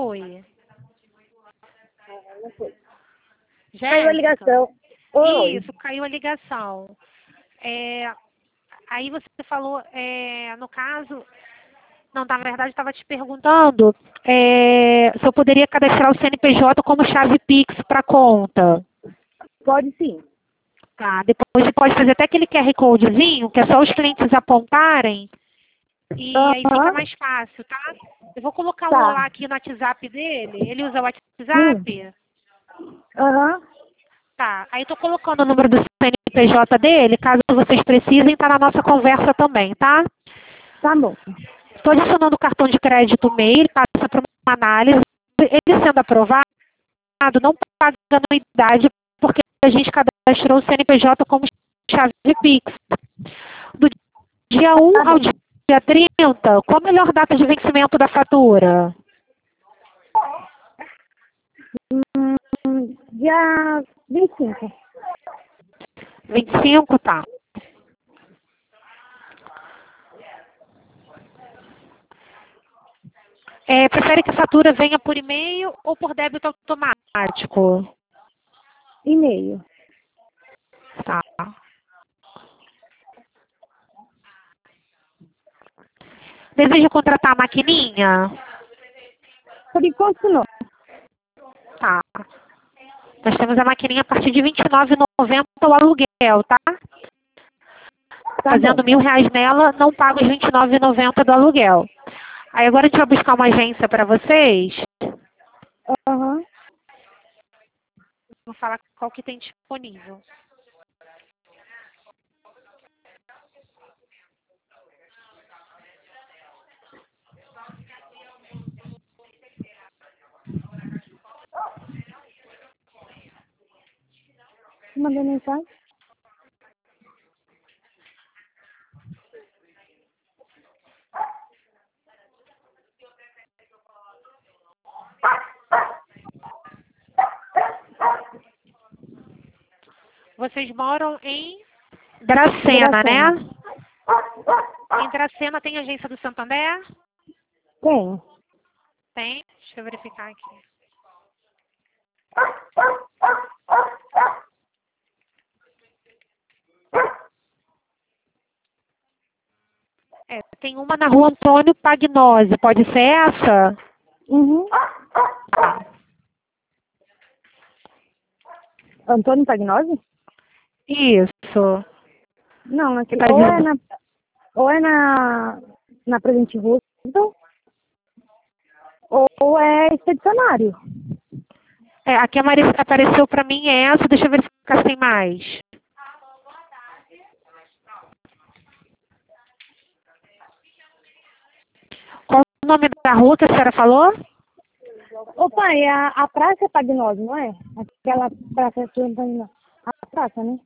foi? Não foi. Jéssica? Caiu a ligação. Oi. Isso, caiu a ligação. Aí você falou, no caso... Não, na verdade, eu estava te perguntando se eu poderia cadastrar o CNPJ como chave Pix para conta. Pode sim. Tá, depois você pode fazer até aquele QR Codezinho, que é só os clientes apontarem, e aí fica mais fácil, tá? Eu vou colocar o Olá aqui no WhatsApp dele. Ele usa o WhatsApp? Tá, aí tô colocando o número do CNPJ dele, caso vocês precisem, tá na nossa conversa também, tá? Tá bom. Estou adicionando o cartão de crédito MEI, ele passa por uma análise. Ele sendo aprovado, não paga anuidade, porque a gente cadastrou o CNPJ como chave de Pix. Do dia 1 ao dia 30, qual a melhor data de vencimento da fatura? Dia 25. 25, tá. Prefere que a fatura venha por e-mail ou por débito automático? E-mail. Tá. Deseja contratar a maquininha? Por enquanto não. Tá. Nós temos a maquininha a partir de R$ 29,90 o aluguel, tá? Fazendo R$ 1.000 nela, não paga os R$ 29,90 do aluguel. Aí agora a gente vai buscar uma agência para vocês. Vou falar qual que tem disponível. Mandei mensagem. Vocês moram em Dracena, né? Em Dracena tem agência do Santander? Tem. Tem. Deixa eu verificar aqui. Tem uma na rua Antônio Pagnozzi. Pode ser essa? Tá. Antônio Pagnozzi? Isso. Não, aqui, Tá ou é na Presidente Roosevelt, ou é expedicionário. Aqui apareceu para mim essa. Deixa eu verificar se tem mais. Qual o nome da rua que a senhora falou? Ô pai, a praça é Pagnozzi, não é? Aquela praça que a praça, né?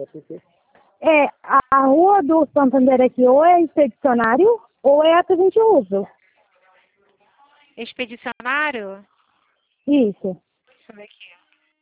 A rua do Santander aqui ou é expedicionário ou é a Presidente Roosevelt. Expedicionário? Isso. Deixa eu ver aqui.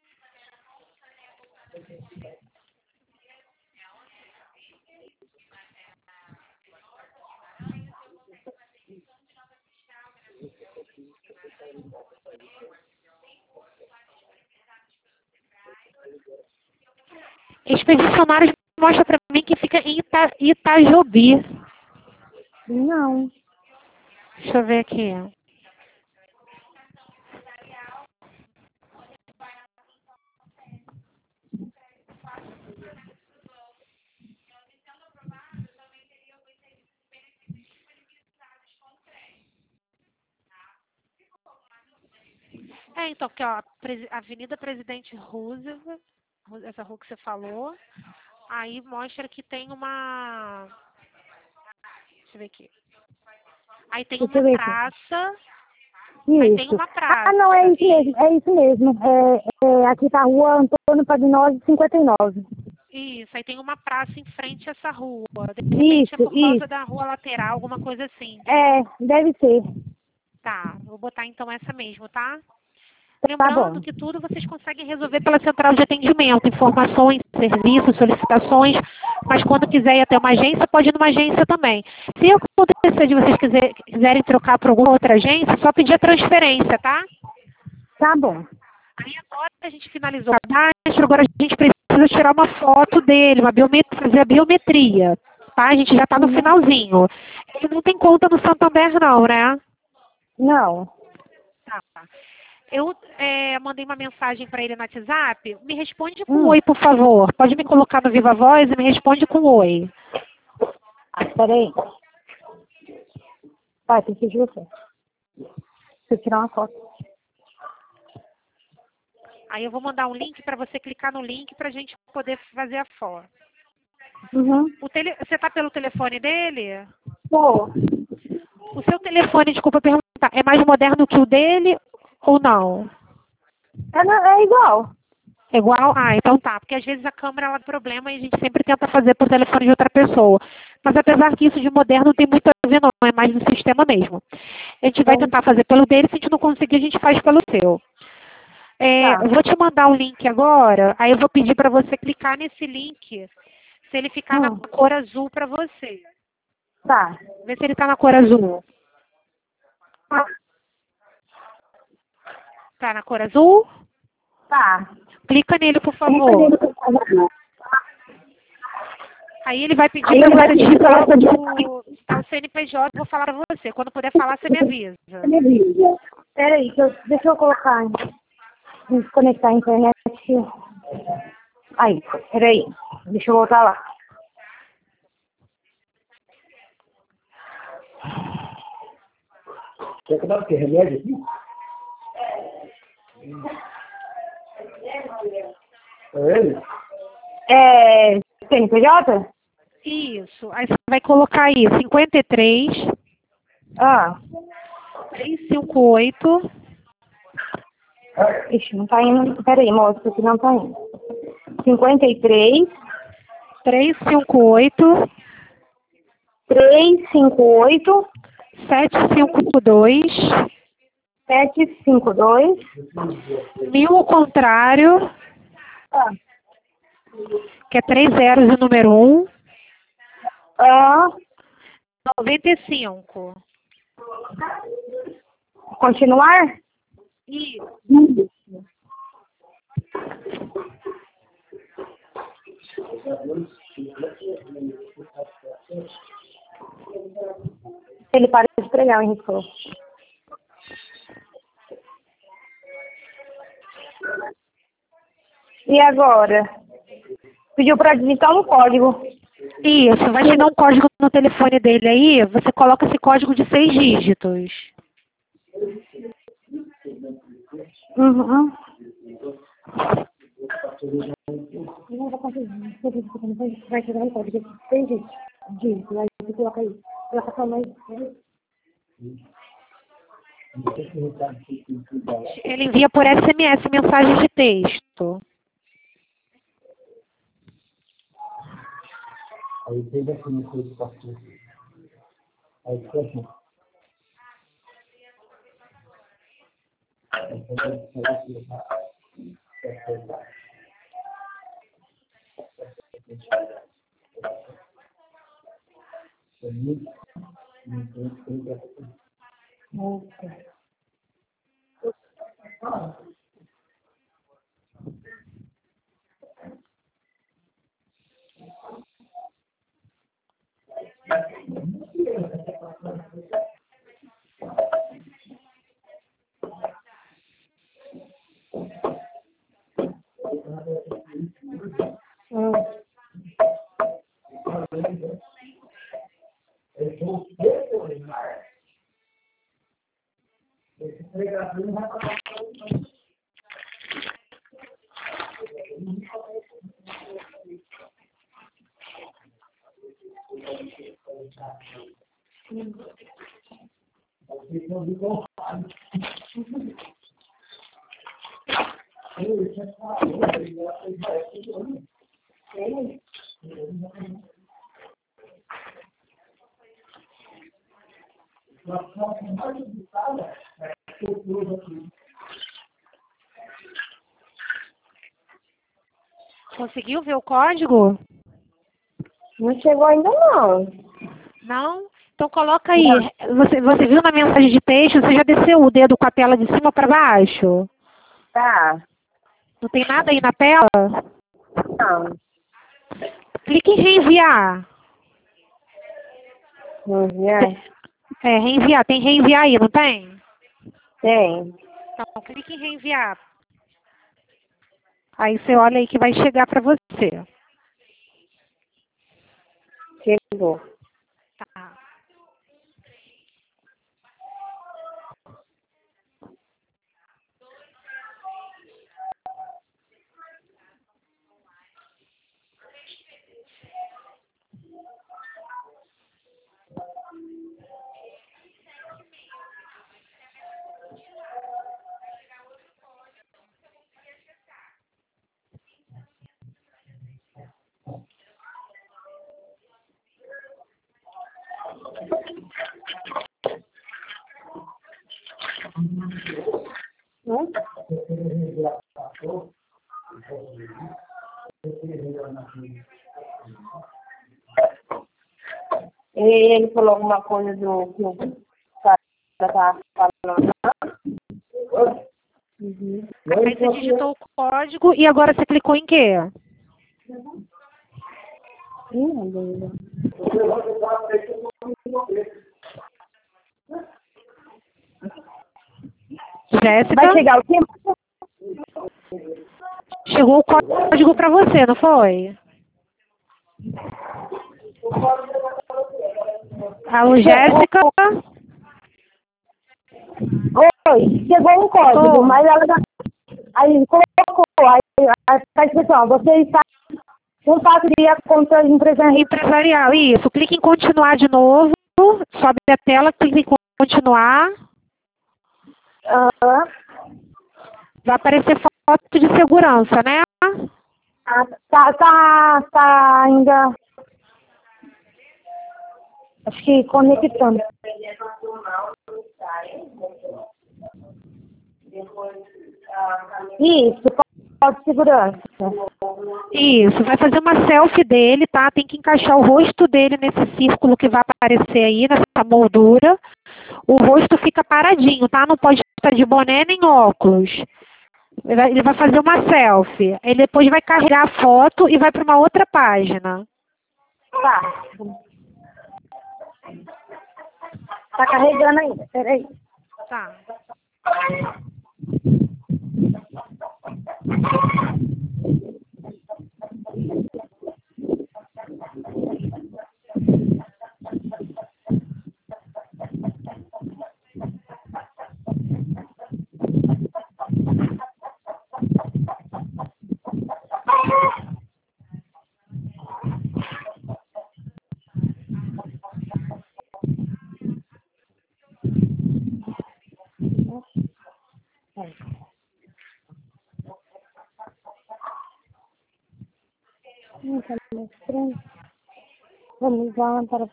Expedicionários mostra para mim que fica em Itajobi. Não. Deixa eu ver aqui. Então, aqui, ó, Avenida Presidente Roosevelt, essa rua que você falou. Aí mostra que tem uma... Deixa eu ver aqui. Aí tem uma praça. Isso. Aí tem uma praça. Não, é isso mesmo. Aqui tá a rua Antônio Pagnozzi, 59. Isso, aí tem uma praça em frente a essa rua. De repente é por causa da rua lateral, alguma coisa assim. Deve ser. Tá, vou botar então essa mesmo, tá? Lembrando bom. que tudo vocês conseguem resolver pela central de atendimento, informações, serviços, solicitações, mas quando quiser ir até uma agência, pode ir numa agência também. Se acontecer de vocês quiserem trocar para alguma outra agência, é só pedir a transferência, tá? Tá bom. Aí agora a gente finalizou o cadastro, agora a gente precisa tirar uma foto dele, fazer a biometria, tá? A gente já está no finalzinho. Ele não tem conta no Santander não, né? Não. Tá. Eu mandei uma mensagem para ele no WhatsApp. Me responde com oi, por favor. Pode me colocar no Viva Voz e me responde com oi. Peraí. Pai, preciso de você. Preciso tirar uma foto. Aí eu vou mandar um link para você clicar no link para a gente poder fazer a foto. Uhum. Você está pelo telefone dele? Pô, O seu telefone, desculpa perguntar, é mais moderno que o dele ou não? é igual. É igual? Ah, então tá. Porque às vezes a câmera ela dá problema e a gente sempre tenta fazer por telefone de outra pessoa. Mas apesar que isso de moderno não tem muito a ver não, é mais no sistema mesmo. A gente vai tentar fazer pelo dele, se a gente não conseguir, a gente faz pelo seu. Tá. Eu vou te mandar um link agora, aí eu vou pedir para você clicar nesse link, se ele ficar na cor azul para você. Tá. Vê se ele está na cor azul. Tá na cor azul? Tá. Clica nele, por favor. Aí ele vai pedir para você digitar o CNPJ, eu vou falar para você. Quando puder falar, você me avisa. Peraí, deixa eu colocar, desconectar a internet. Aí, peraí. Deixa eu voltar lá. Quer que dá o quê? Remédio aqui? É ele? CNPJ? Isso. Aí você vai colocar aí 53 Ah. 358 Ixi, não tá indo. Peraí, moço, que não tá indo. 53 358 358 752 752. 1000 ao contrário, Ah. que é 3 zeros e número 1, Ah. 95. Continuar? Isso. Ele para de pregar, o Henrique falou. E agora? Pediu para digitar um código. Isso, vai chegar um código no telefone dele aí, você coloca esse código de 6 dígitos. Uhum. Vai chegar um código de 6 dígitos. Aí você coloca aí. Coloca só mais. Ele envia por SMS, mensagem de texto. Aí teve aqui no seu espaço. Aí fica assim. Conseguiu ver o código? Não chegou ainda não. Não? Então coloca aí. Você viu na mensagem de texto? Você já desceu o dedo com a tela de cima para baixo? Tá. Não tem nada aí na tela? Não. Clique em reenviar. Enviar? Reenviar. Tem reenviar aí, não tem? Tem. Então clique em reenviar. Aí você olha aí que vai chegar para você. Chegou. Tá. Hum? Ele falou alguma coisa do que o cara tá falando. Uhum. Aí você digitou o código e agora você clicou em quê? Meu Deus. Jéssica? Vai chegar o quê? Chegou o código para você, não foi? Alô, Jéssica? Oi, chegou um código, Tô. mas ela já... Aí colocou, aí tá escrito, ó, você está um passo de conta empresarial. Empresarial, isso. Clique em continuar de novo. Sobe a tela, clique em continuar. Vai aparecer foto de segurança, né? Tá ainda, acho que conectando. Isso, pode segurança. Isso. Vai fazer uma selfie dele, tá? Tem que encaixar o rosto dele nesse círculo que vai aparecer aí, nessa moldura. O rosto fica paradinho, tá? Não pode estar de boné nem óculos. Ele vai fazer uma selfie. Ele depois vai carregar a foto e vai para uma outra página. Tá. Tá carregando ainda, peraí. Tá. Tá mostrando. Vamos lá para...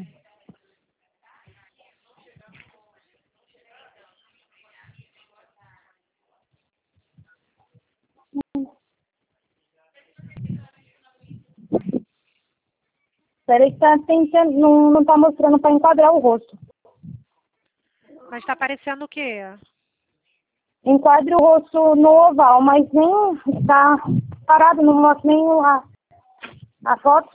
Peraí que tá tentando, não tá mostrando para enquadrar o rosto. Mas está aparecendo o quê? Enquadre o rosto no oval, mas nem tá parado, não mostra nem a foto.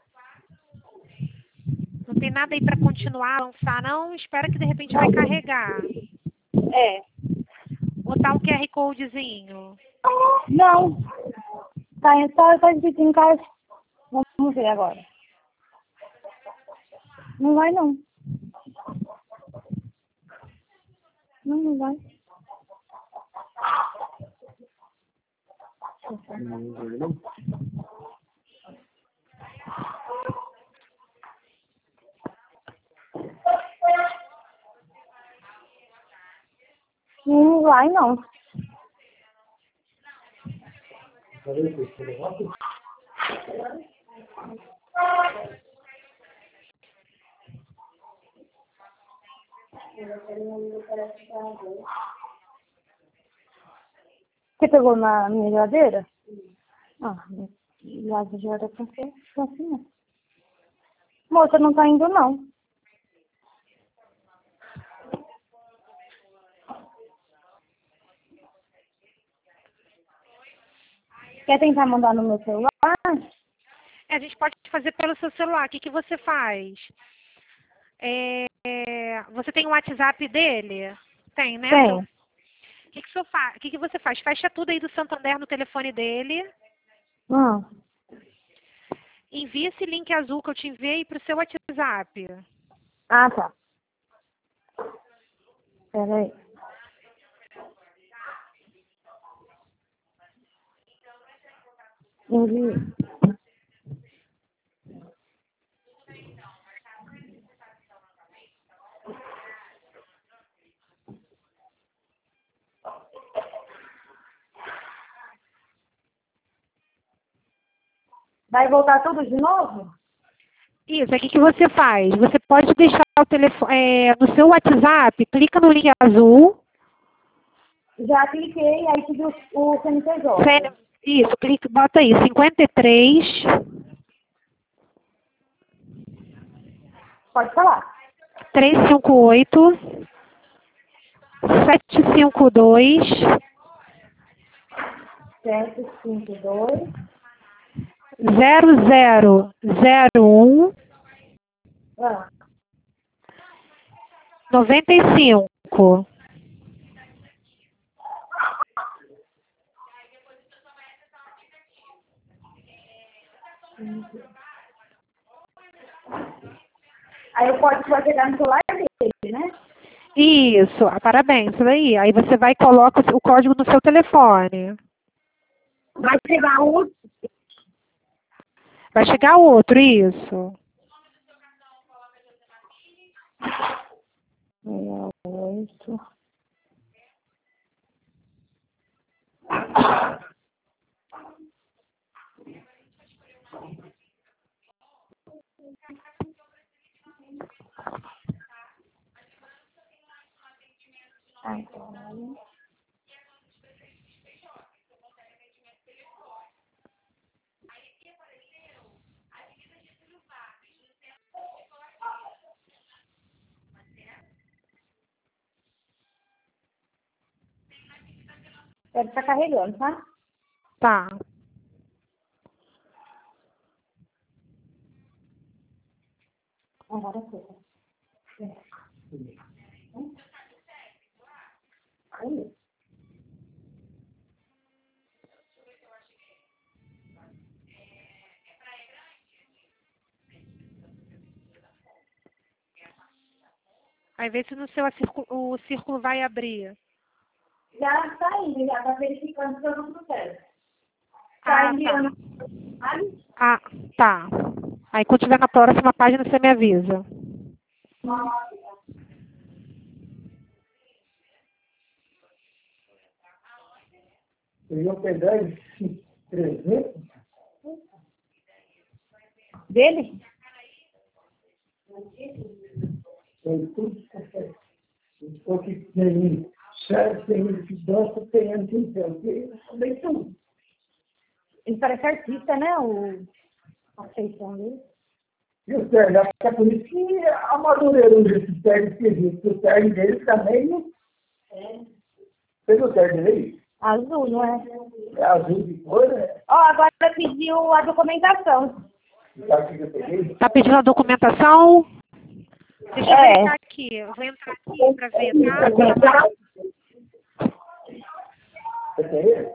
Não tem nada aí para continuar, avançar, não? Espera que de repente vai carregar. É. Botar um QR Codezinho. Não. Tá escrito em casa. Vamos ver agora. Não vai, não. Não vai. Não vai, não. Você pegou na minha geladeira? Ah, Aliás, já era pra ser assim, né? Moça, não tá indo, não. Quer tentar mandar no meu celular? A gente pode fazer pelo seu celular. O que você faz? Você tem o WhatsApp dele? Tem, né? Tem. O que você faz? Fecha tudo aí do Santander no telefone dele. Envia esse link azul que eu te enviei para o seu WhatsApp. Ah, tá. Peraí. Envie. Vai voltar tudo de novo? Isso, o que você faz? Você pode deixar o telefone no seu WhatsApp, clica no link azul. Já cliquei, aí pediu o CNPJ. Isso, clica, bota aí, 53 Pode falar. 358 752 752 0001 Ah, 95. aí o código vai chegar no celular dele, né? Isso, parabéns, isso daí. Aí você vai e coloca o código no seu telefone. Vai chegar o... Vai chegar outro, isso. 68. Agora. Deve estar carregando, tá? Tá. Agora foi. Aí. Aí vê se no seu o círculo vai abrir. Já está indo, já está verificando se eu não processo. Ah, Tá enviando. Ah, tá. Aí quando tiver na próxima página você me avisa. Eu ia pegar esses 300. Dele? Foi tudo certo. Porque tem certo, tem evidência, tem antecedência. Eu falei tudo. Ele parece artista, né? A feição dele. E o terno, é por isso que a madureira desse terno esquisito. O terno dele também, né? Fez o terno dele? Azul, não é? É azul de cor, né? Ó, agora pediu a documentação. Sabe o que eu peguei? Tá pedindo a documentação? Deixa eu verificar aqui. Eu vou entrar aqui para ver, tá? Você tem ele?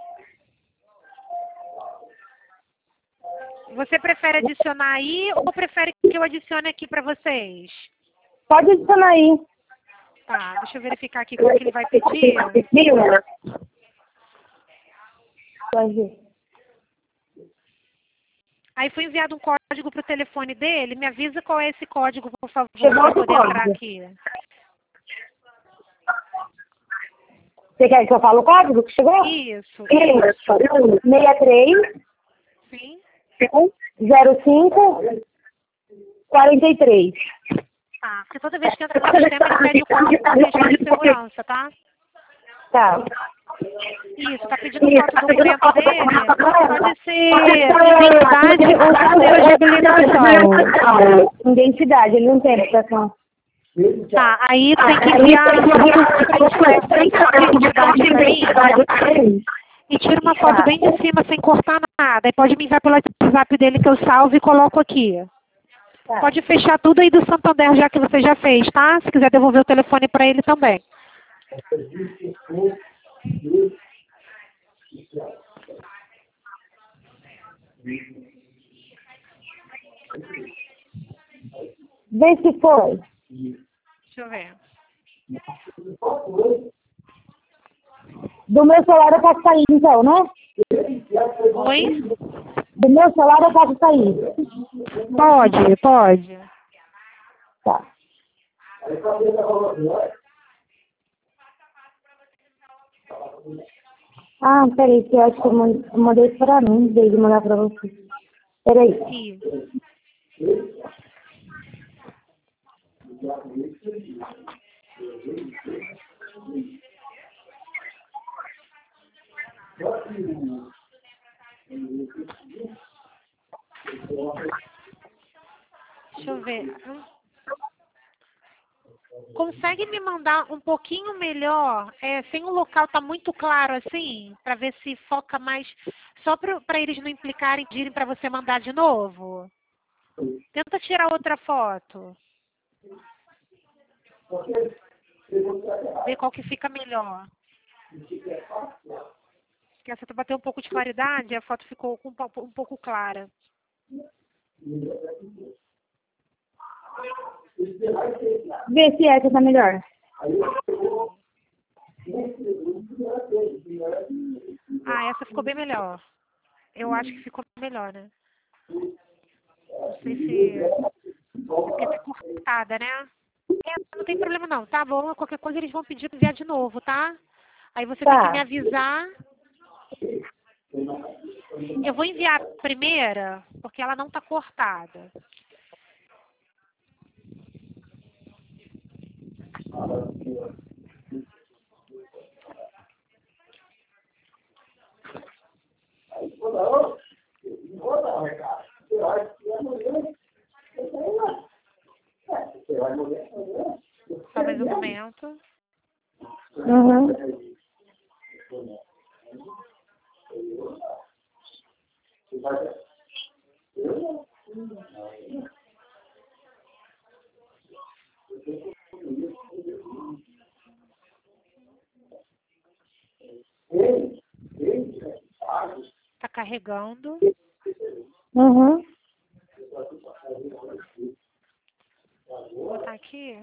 Você prefere adicionar aí ou prefere que eu adicione aqui para vocês? Pode adicionar aí. Tá, deixa eu verificar aqui qual que ele vai pedir. Vai ver. Aí foi enviado um código para o telefone dele. Me avisa qual é esse código, por favor, Chegou para outro poder entrar código. aqui. Você quer que eu fale o código que chegou? Isso. 63 Sim. 05 43. Tá, porque toda vez que entra no sistema ele pede o código para questão de segurança, tá? Tá. Isso, tá pedindo foto do documento dele? Pode ser identidade ou carteira de habilitação. Identidade, ele não tem habilitação. Tá, aí tem que enviar pra mim e tira uma foto bem de cima sem cortar nada. E pode me enviar pelo WhatsApp dele que eu salvo e coloco aqui. Tá. Pode fechar tudo aí do Santander já que você já fez, tá? Se quiser devolver o telefone para ele também. Vê se foi. Deixa eu ver. Do meu celular eu posso sair, então, né? Oi? Do meu celular eu posso sair. Pode. Tá. Ah, peraí, que eu acho que eu mandei pra mim, em vez de mandar pra você. Peraí. Isso. Deixa eu ver. Consegue me mandar um pouquinho melhor, sem o local tá muito claro assim, para ver se foca mais, só para eles não implicarem, pedirem para você mandar de novo? Tenta tirar outra foto. Ver qual que fica melhor. Porque essa bateu um pouco de claridade, a foto ficou um pouco clara. Vê se essa tá melhor. Ah, essa ficou bem melhor. Eu acho que ficou melhor, né? Não sei se... Porque tá cortada, né? Não tem problema não, tá bom? Qualquer coisa eles vão pedir para enviar de novo, tá? Aí você tem que me avisar. Eu vou enviar a primeira, porque ela não tá cortada. Só mais um momento. Uhum. Tá carregando. Uhum. Vou botar aqui.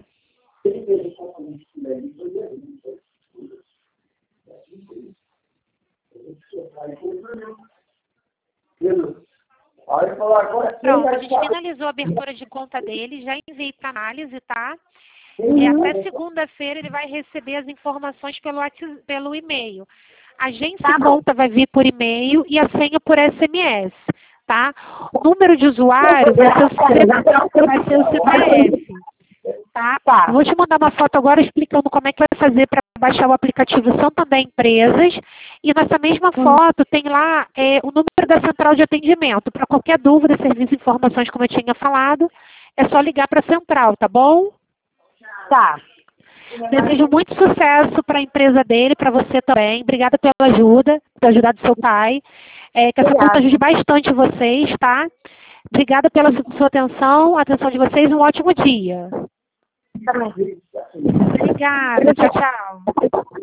Pronto, a gente finalizou a abertura de conta dele, já enviei para análise, tá? Até segunda-feira ele vai receber as informações pelo e-mail. A agência de conta vai vir por e-mail e a senha por SMS, tá? O número de usuário vai ser o CPF, tá? Vou te mandar uma foto agora explicando como é que vai fazer para baixar o aplicativo Santander Empresas. E nessa mesma foto tem lá o número da central de atendimento. Para qualquer dúvida, serviço e informações, como eu tinha falado, é só ligar para a central, tá bom? Tá. Desejo muito sucesso para a empresa dele, para você também. Obrigada pela ajuda, por ajudar do seu pai. Que essa conta ajude bastante vocês, tá? Obrigada pela sua atenção, a atenção de vocês. Um ótimo dia. Também. Obrigada. Tchau, tchau.